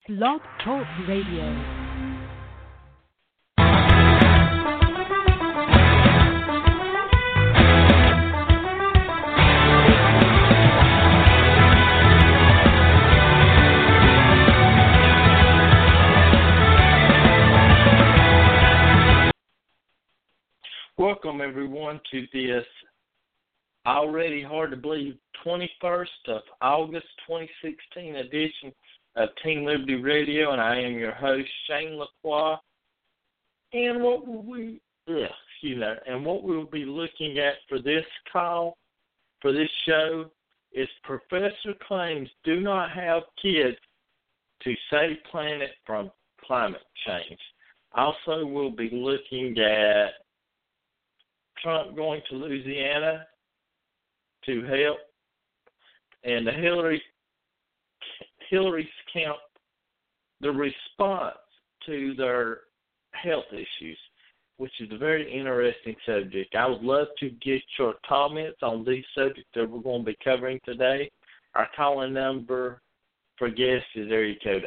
Blog Talk Radio. Welcome, everyone, to this already hard to believe 21st of August 2016 edition of Team Liberty Radio, and I am your host, Shane Lacroix. And what we'll be looking at for this call, for this show, is Professor claims do not have kids to save planet from climate change. Also, we'll be looking at Trump going to Louisiana to help, and the Hillary's camp, the response to their health issues, which is a very interesting subject. I would love to get your comments on these subjects that we're going to be covering today. Our calling number for guests is area code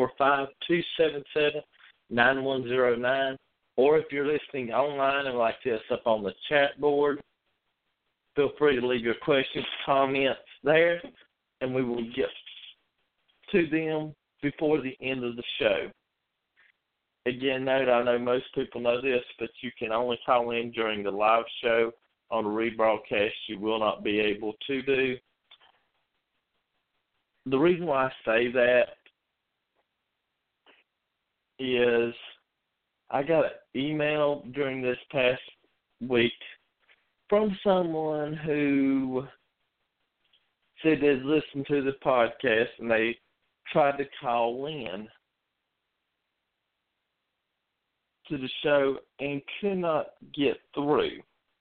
845-277-9109. Or if you're listening online and like this up on the chat board, feel free to leave your questions, comments there, and we will get to them before the end of the show. Again, note, I know most people know this, but you can only call in during the live show. On a rebroadcast, you will not be able to do. The reason why I say that is I got an email during this past week from someone who said they'd listened to the podcast and they tried to call in to the show and could not get through.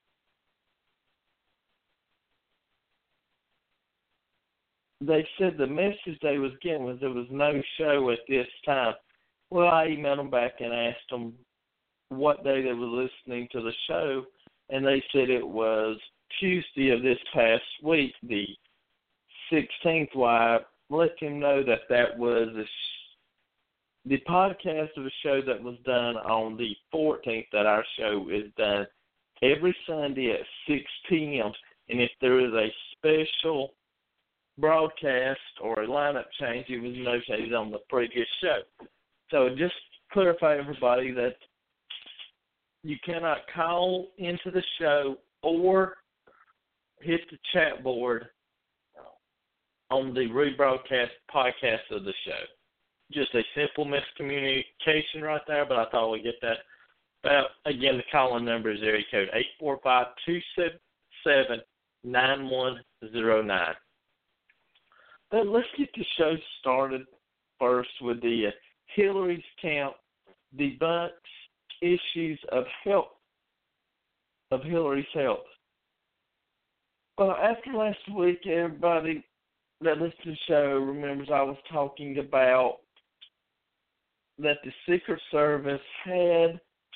They said the message they was getting was there was no show at this time. Well, I emailed them back and asked them what day they were listening to the show, and they said it was Tuesday of this past week, the 16th. Why I let them know that was the podcast of a show that was done on the 14th, that our show is done every Sunday at 6 p.m., and if there is a special broadcast or a lineup change, it was notated on the previous show. So just clarify, everybody, that you cannot call into the show or hit the chat board on the rebroadcast podcast of the show. Just a simple miscommunication right there, but I thought we'd get that. Again, the call-in number is area code 845-277-9109. But let's get the show started first with the Hillary's camp debunks issues of Hillary's health. Well, after last week, everybody that listened to the show remembers I was talking about that the Secret Service had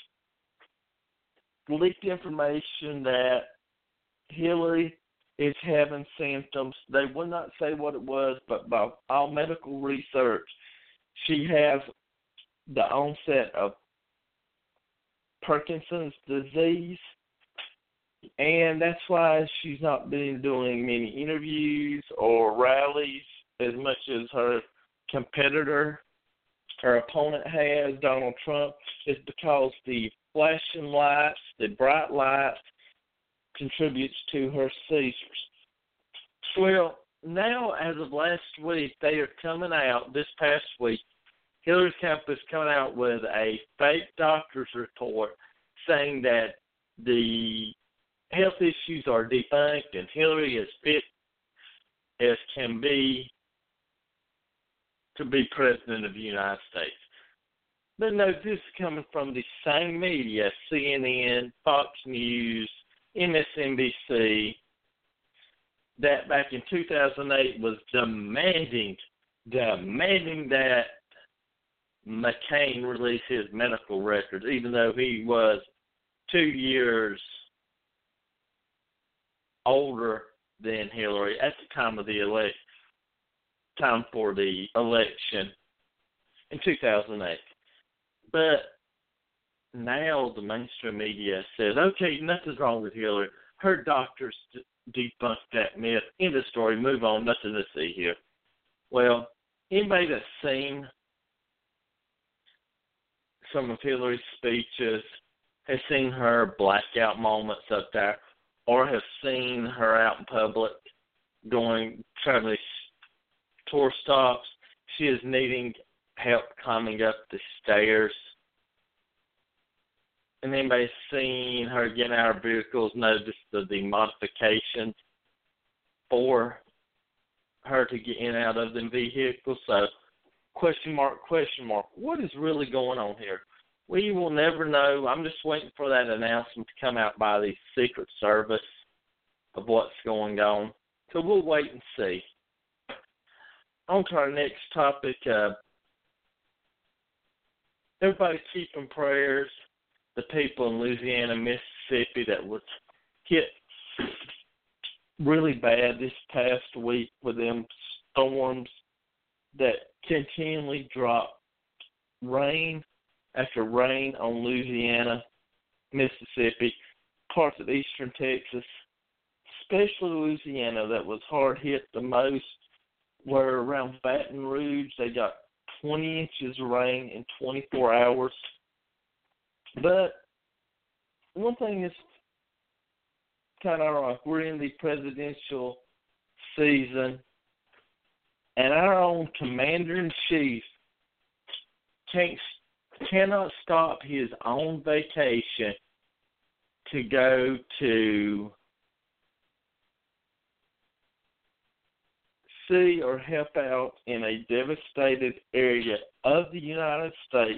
leaked information that Hillary is having symptoms. They would not say what it was, but by all medical research, she has the onset of Parkinson's disease, and that's why she's not been doing many interviews or rallies as much as her competitor, her opponent has, Donald Trump. It's because the flashing lights, the bright lights, contributes to her seizures. Well, now, as of last week, they are coming out, this past week, Hillary's camp is coming out with a fake doctor's report saying that the health issues are debunked and Hillary is fit as can be to be president of the United States. But no, this is coming from the same media, CNN, Fox News, MSNBC, that back in 2008 was demanding that McCain release his medical records, even though he was 2 years older than Hillary at the time of the time for the election. in 2008. But now the mainstream media says, okay, nothing's wrong with Hillary. Her doctors debunked that myth. End of story. Move on. Nothing to see here. Well, anybody that's seen some of Hillary's speeches, has seen her blackout moments up there, or have seen her out in public trying to tour stops. She is needing help climbing up the stairs. And anybody's seen her get out of vehicles, notice the modifications for her to get in and out of the vehicles. So, question mark, what is really going on here? We will never know. I'm just waiting for that announcement to come out by the Secret Service of what's going on. So we'll wait and see. On to our next topic. Everybody keep in prayers the people in Louisiana, Mississippi that was hit really bad this past week with them storms that continually drop rain after rain on Louisiana, Mississippi, parts of eastern Texas, especially Louisiana that was hard hit the most, were around Baton Rouge. They got 20 inches of rain in 24 hours. But one thing is kind of ironic. We're in the presidential season, and our own commander-in-chief cannot stop his own vacation to go to see or help out in a devastated area of the United States,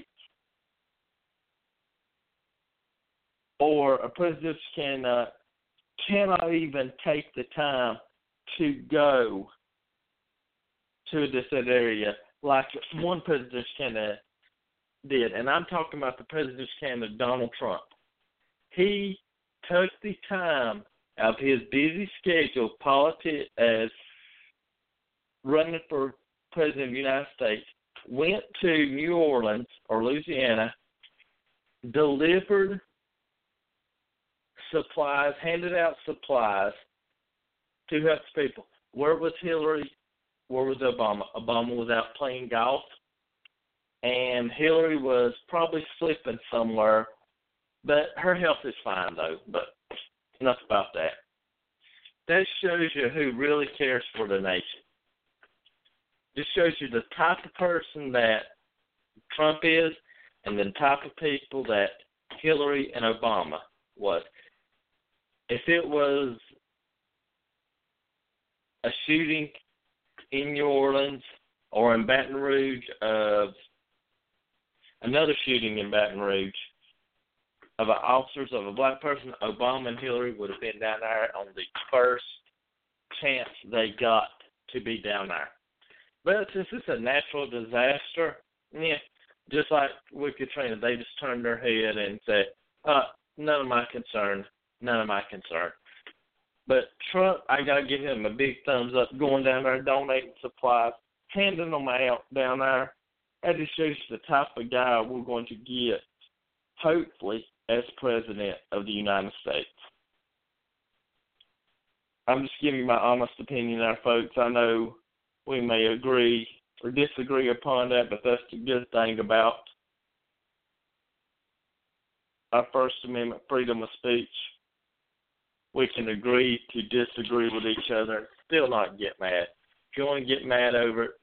or a president cannot even take the time to go to this area like one president did. And I'm talking about the president's candidate, Donald Trump. He took the time out of his busy schedule, as running for president of the United States, went to New Orleans or Louisiana, delivered supplies, handed out supplies to help people. Where was Hillary? Where was Obama? Obama was out playing golf, and Hillary was probably sleeping somewhere, but her health is fine, though. But enough about that. That shows you who really cares for the nation. This shows you the type of person that Trump is and the type of people that Hillary and Obama was. If it was a shooting in New Orleans or in Baton Rouge, another shooting in Baton Rouge of officers of a black person, Obama and Hillary would have been down there on the first chance they got to be down there. But since it's a natural disaster, just like with Katrina, they just turned their head and said, none of my concern. But Trump, I got to give him a big thumbs up, going down there, donating supplies, handing them out down there. That just shows you the type of guy we're going to get, hopefully, as president of the United States. I'm just giving you my honest opinion there, folks. I know we may agree or disagree upon that, but that's the good thing about our First Amendment freedom of speech. We can agree to disagree with each other and still not get mad. If you want to get mad over it,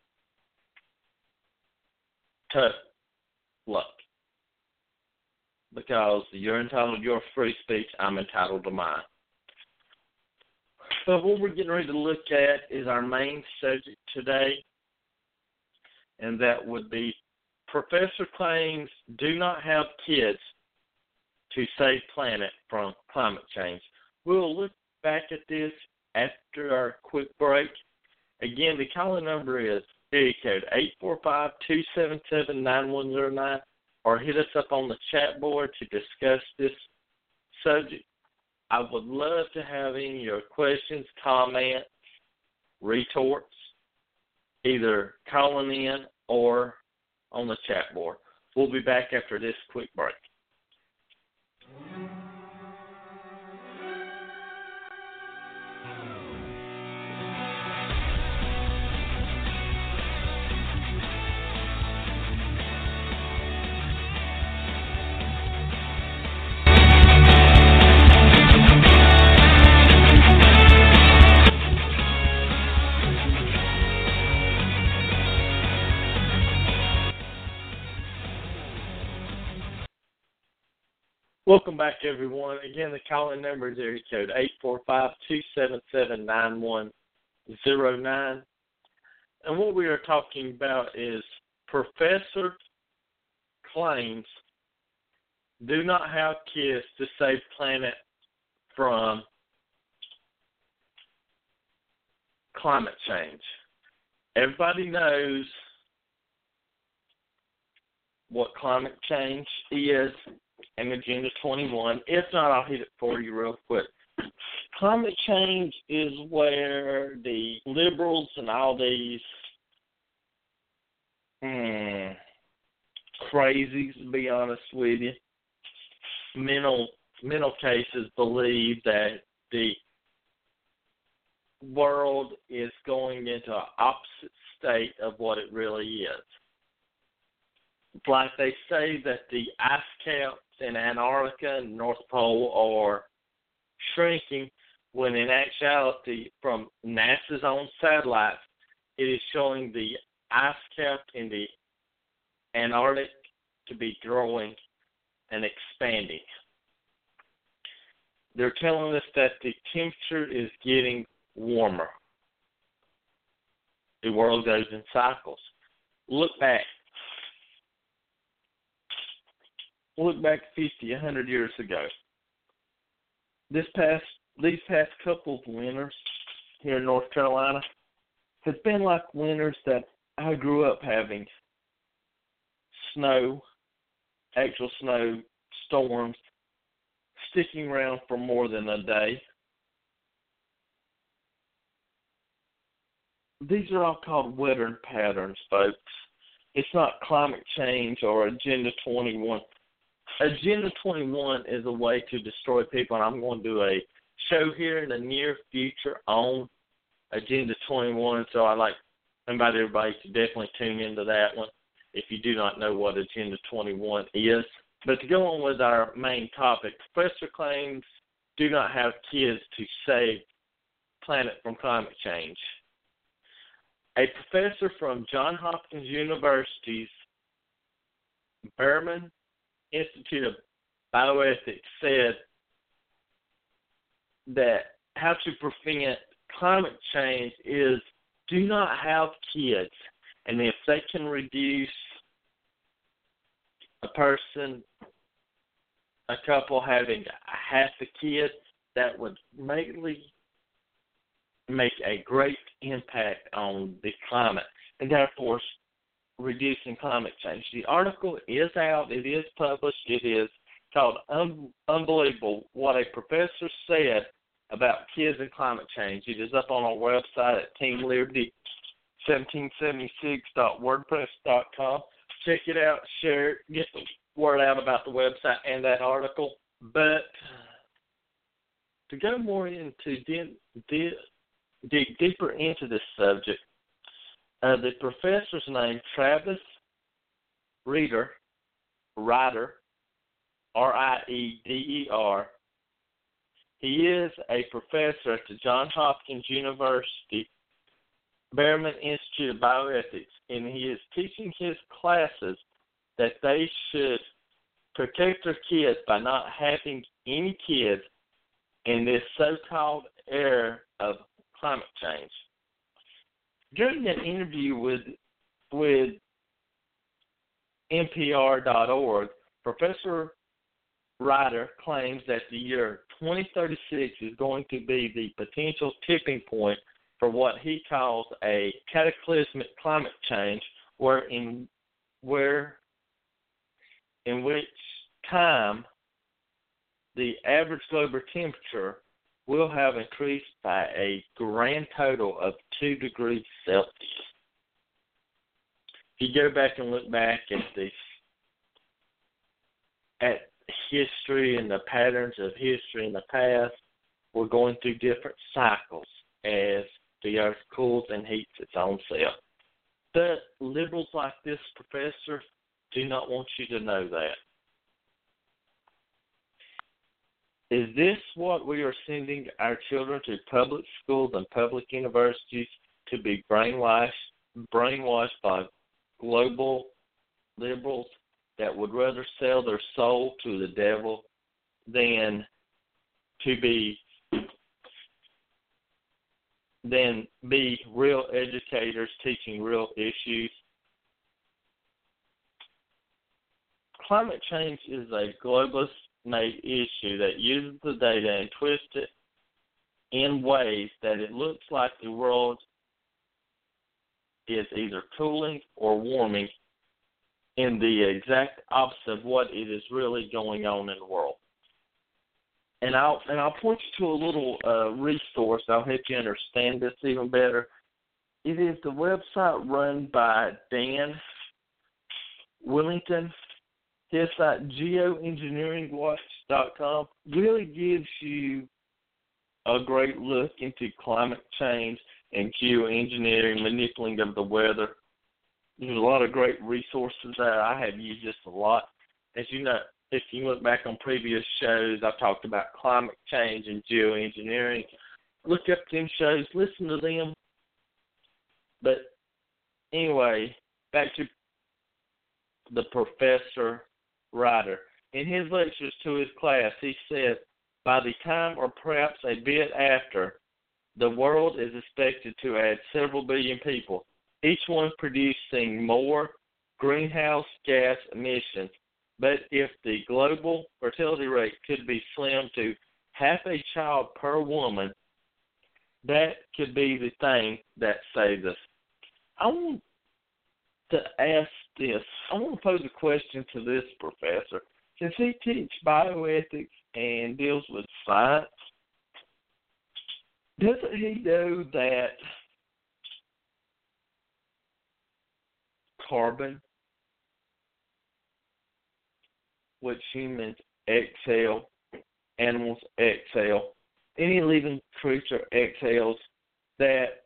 tough luck. Because you're entitled to your free speech, I'm entitled to mine. So what we're getting ready to look at is our main subject today, and that would be professor claims do not have kids to save planet from climate change. We'll look back at this after our quick break. Again, the calling number is area code 845-277-9109, or hit us up on the chat board to discuss this subject. I would love to have any of your questions, comments, retorts, either calling in or on the chat board. We'll be back after this quick break. Welcome back, everyone. Again, the call-in number is area code 845-277-9109. And what we are talking about is professor claims do not have kids to save planet from climate change. Everybody knows what climate change is and Agenda 21. If not, I'll hit it for you real quick. Climate change is where the liberals and all these crazies, to be honest with you, mental cases believe that the world is going into an opposite state of what it really is. Like they say that the ice caps in Antarctica and North Pole are shrinking, when in actuality, from NASA's own satellites, it is showing the ice cap in the Antarctic to be growing and expanding. They're telling us that the temperature is getting warmer. The world goes in cycles. Look back 50, 100 years ago. These past couple of winters here in North Carolina has been like winters that I grew up having. Snow, actual snow storms, sticking around for more than a day. These are all called weather patterns, folks. It's not climate change or Agenda 21. Agenda 21 is a way to destroy people, and I'm going to do a show here in the near future on Agenda 21, so I'd like to invite everybody to definitely tune into that one if you do not know what Agenda 21 is. But to go on with our main topic, professor claims do not have kids to save planet from climate change. A professor from Johns Hopkins University's Berman Institute of Bioethics said that how to prevent climate change is do not have kids. And if they can reduce a couple having half a kid, that would mainly make a great impact on the climate, and therefore reducing climate change. The article is out. It is published. It is called Unbelievable What a Professor Said About Kids and Climate Change. It is up on our website at teamliberty1776.wordpress.com. Check it out, share it, get the word out about the website and that article. But to go more into dig deeper into this subject, the professor's name, Travis Rieder, R-I-E-D-E-R. He is a professor at the Johns Hopkins University Berman Institute of Bioethics, and he is teaching his classes that they should protect their kids by not having any kids in this so-called era of climate change. During an interview with NPR.org, Professor Rieder claims that the year 2036 is going to be the potential tipping point for what he calls a cataclysmic climate change, in which time the average global temperature will have increased by a grand total of 2 degrees Celsius. if you go back and look back at history and the patterns of history in the past, we're going through different cycles as the earth cools and heats its own self. But liberals like this professor do not want you to know that. Is this what we are sending our children to public schools and public universities to be brainwashed by global liberals that would rather sell their soul to the devil than be real educators teaching real issues? Climate change is a globalist-made issue that uses the data and twists it in ways that it looks like the world is either cooling or warming, in the exact opposite of what it is really going on in the world. And I'll point you to a little resource. I'll help you understand this even better. It is the website run by Dan Willington. His site, geoengineeringwatch.com, really gives you a great look into climate change and geoengineering, manipulating of the weather. There's a lot of great resources there. I have used this a lot. As you know, if you look back on previous shows, I've talked about climate change and geoengineering. Look up them shows, listen to them. But anyway, back to the professor writer. In his lectures to his class, he said, by the time or perhaps a bit after, the world is expected to add several billion people, each one producing more greenhouse gas emissions. But if the global fertility rate could be slimmed to half a child per woman, that could be the thing that saves us. I want to ask this. I want to pose a question to this professor. Since he teaches bioethics and deals with science, doesn't he know that carbon, which humans exhale, animals exhale, any living creature exhales, that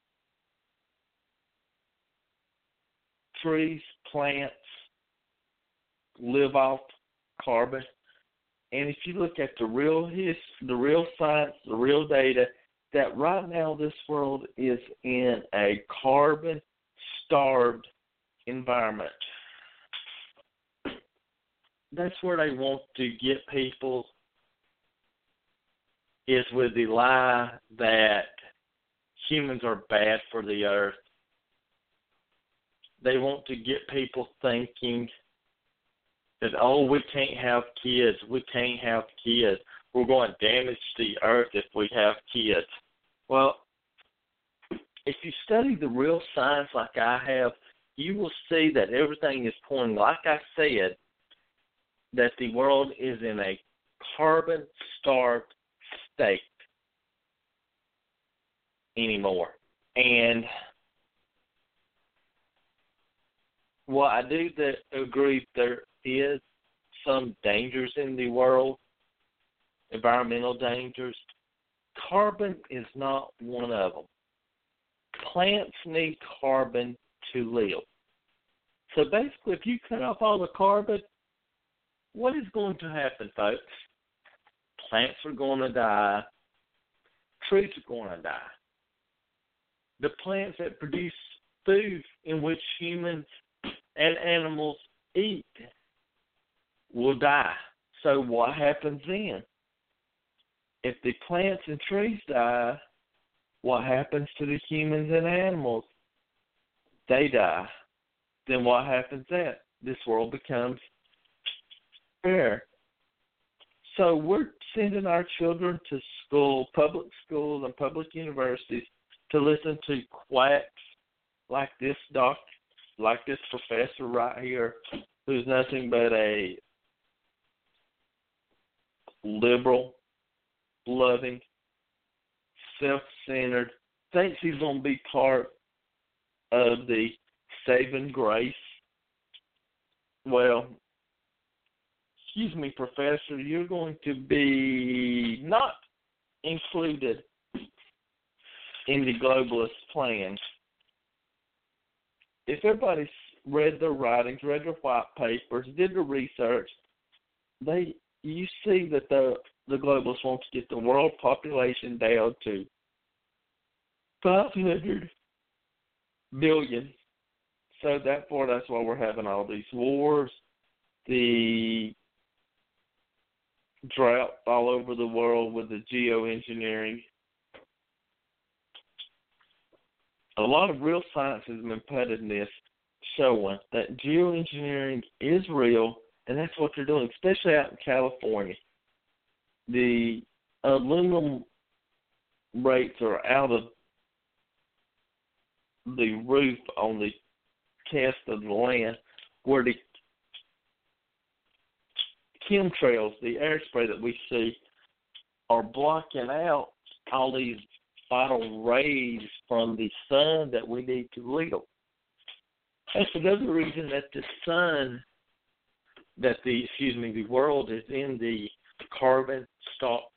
trees, plants live off carbon? And if you look at the real science, the real data, that right now this world is in a carbon-starved environment. That's where they want to get people, is with the lie that humans are bad for the earth. They want to get people thinking that, we can't have kids. We can't have kids. We're going to damage the earth if we have kids. Well, if you study the real science like I have, you will see that everything is pointing, like I said, that the world is in a carbon-starved state anymore. And while I do agree there is some dangers in the world, environmental dangers, carbon is not one of them. Plants need carbon to live. So basically, if you cut off all the carbon, what is going to happen, folks? Plants are going to die. Trees are going to die. The plants that produce food in which humans and animals eat will die. So what happens then? If the plants and trees die, what happens to the humans and animals? They die. Then what happens then? This world becomes fair. So we're sending our children to school, public schools and public universities, to listen to quacks like this professor right here, who's nothing but a liberal, loving, self-centered, thinks he's going to be part of the saving grace. Well, excuse me, Professor, you're going to be not included in the globalist plan. If everybody's read their writings, read their white papers, did the research, you see that the globalists want to get the world population down to 500 billion. So that's why we're having all these wars, the drought all over the world with the geoengineering. A lot of real science has been put in this, showing that geoengineering is real, and that's what they're doing, especially out in California. The aluminum rates are out of the roof on the cast of the land, where the chemtrails, the air spray that we see, are blocking out all these vital rays from the sun that we need to live. That's another reason that the world is in the carbon-starved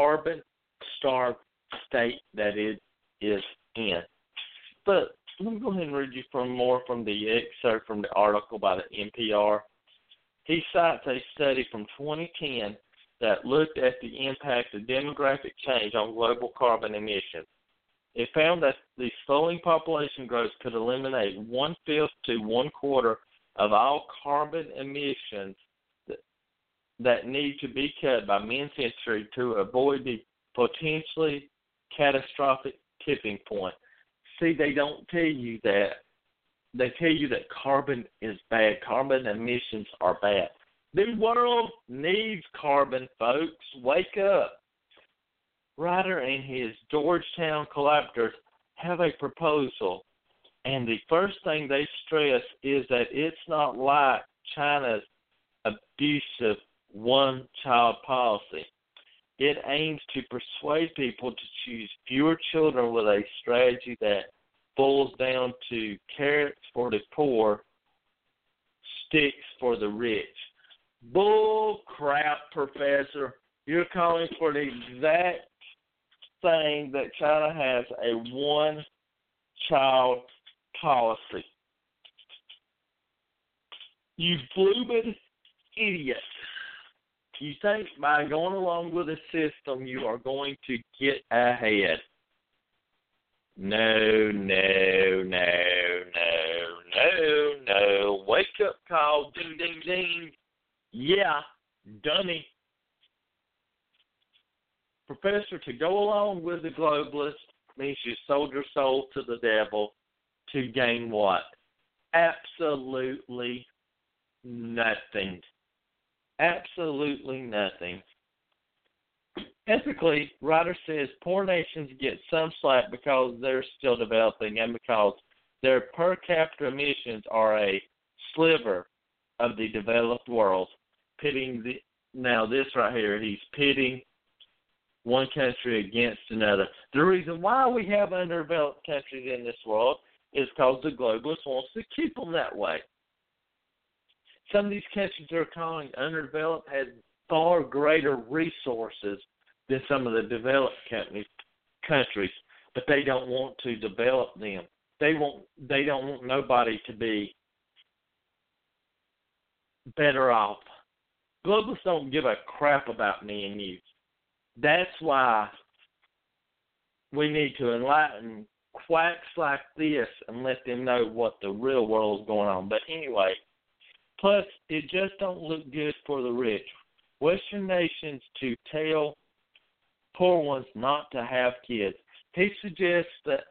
state that it is in. But let me go ahead and read you more from the excerpt from the article by the NPR. He cites a study from 2010 that looked at the impact of demographic change on global carbon emissions. It found that the slowing population growth could eliminate 1/5 to 1/4 of all carbon emissions that need to be cut by mid-century to avoid the potentially catastrophic tipping point. See, they don't tell you that. They tell you that carbon is bad. Carbon emissions are bad. The world needs carbon, folks. Wake up. Ryder and his Georgetown collaborators have a proposal, and the first thing they stress is that it's not like China's abusive one-child policy. It aims to persuade people to choose fewer children with a strategy that boils down to carrots for the poor, sticks for the rich. Bull crap, Professor. You're calling for the exact thing that China has, a one-child policy. You blooming idiot. You think by going along with the system you are going to get ahead. No. Wake up call, ding, ding, ding. Yeah, dummy. Professor, to go along with the globalist means you sold your soul to the devil to gain what? Absolutely nothing. Absolutely nothing. Ethically, Ryder says poor nations get some slack because they're still developing and because their per capita emissions are a sliver of the developed world. Now this right here, he's pitting one country against another. The reason why we have underdeveloped countries in this world is because the globalists wants to keep them that way. Some of these countries they're calling underdeveloped have far greater resources than some of the developed countries, but they don't want to develop them. They don't want nobody to be better off. Globalists don't give a crap about me and you. That's why we need to enlighten quacks like this and let them know what the real world is going on. But anyway, plus it just don't look good for the rich. Western nations to tell poor ones not to have kids. He suggests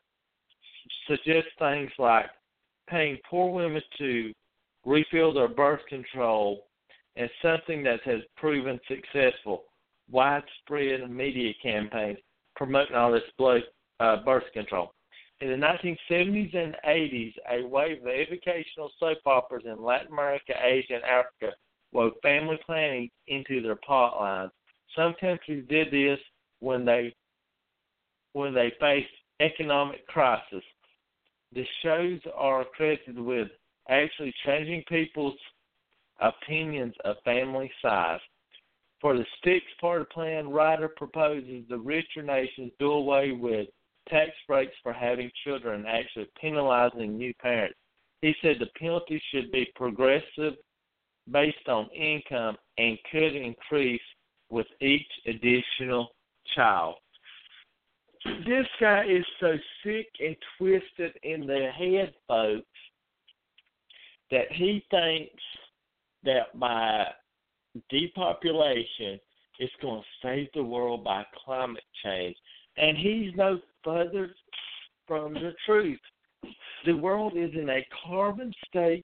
things like paying poor women to refill their birth control and something that has proven successful. Widespread media campaigns promoting all this birth control. In the 1970s and 80s, a wave of educational soap operas in Latin America, Asia, and Africa wove family planning into their plot lines. Some countries did this when they faced economic crisis. the shows are credited with actually changing people's opinions of family size. For the Sticks Party plan, Ryder proposes the richer nations do away with tax breaks for having children, actually penalizing new parents. He said the penalty should be progressive based on income and could increase with each additional child. This guy is so sick and twisted in the head, folks, that he thinks that by depopulation it's going to save the world by climate change. And he's no further from the truth. The world is in a carbon state.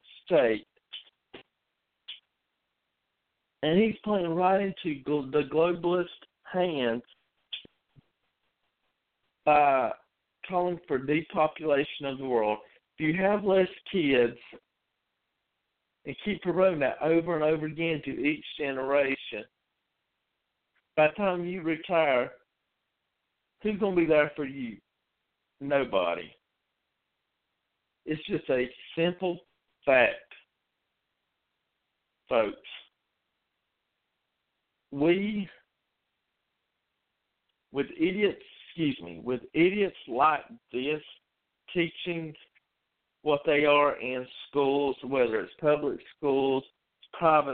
And he's playing right into the globalist hands by calling for depopulation of the world. If you have less kids and keep promoting that over and over again to each generation, by the time you retire, who's going to be there for you? Nobody. It's just a simple fact, folks. We, with idiots like this, teaching what they are in schools, whether it's public schools, private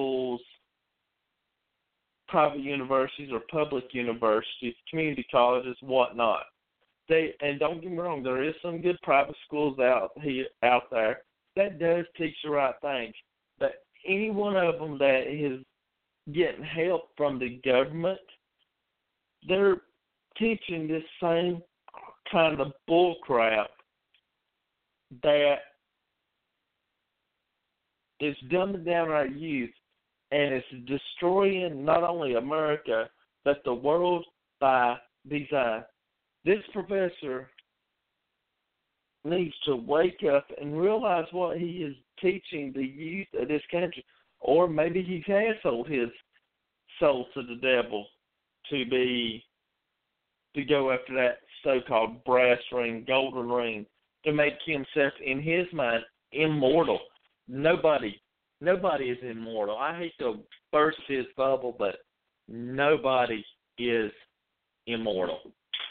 universities, or public universities, community colleges, whatnot. And don't get me wrong, there is some good private schools out there that does teach the right things. But any one of them that is getting help from the government, they're teaching this same kind of bull crap that is dumbing down our youth, and it's destroying not only America, but the world by design. This professor needs to wake up and realize what he is teaching the youth of this country. Or maybe he has sold his soul to the devil to go after that so-called brass ring, golden ring, to make himself, in his mind, immortal. Nobody is immortal. I hate to burst his bubble, but nobody is immortal.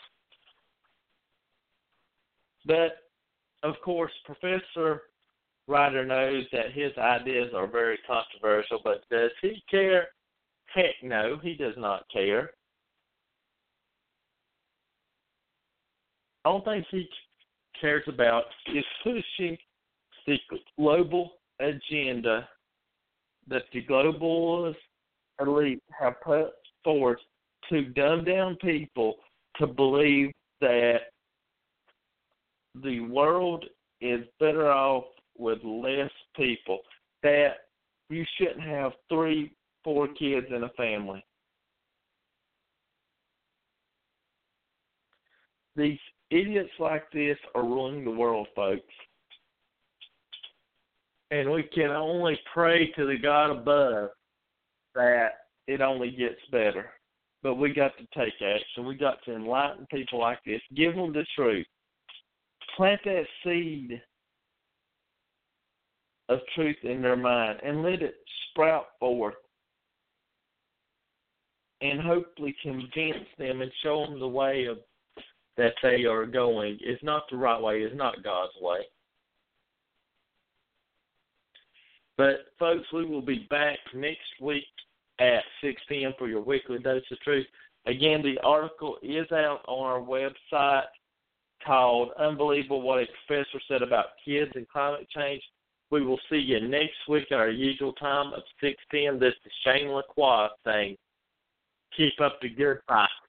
But, of course, Professor Ryder knows that his ideas are very controversial, but does he care? Heck no, he does not care. All things he cares about is pushing the global agenda that the globalist elite have put forth to dumb down people to believe that the world is better off with less people, that you shouldn't have 3-4 kids in a family. These idiots like this are ruling the world, folks. And we can only pray to the God above that it only gets better. But we got to take action. We got to enlighten people like this. Give them the truth. Plant that seed of truth in their mind and let it sprout forth. And hopefully convince them and show them the way that they are going is not the right way, is not God's way. But, folks, we will be back next week at 6 p.m. for your weekly dose of truth. Again, the article is out on our website called Unbelievable What a Professor Said About Kids and Climate Change. We will see you next week at our usual time of 6 p.m. This is Shane Lacroix saying, keep up the good fight.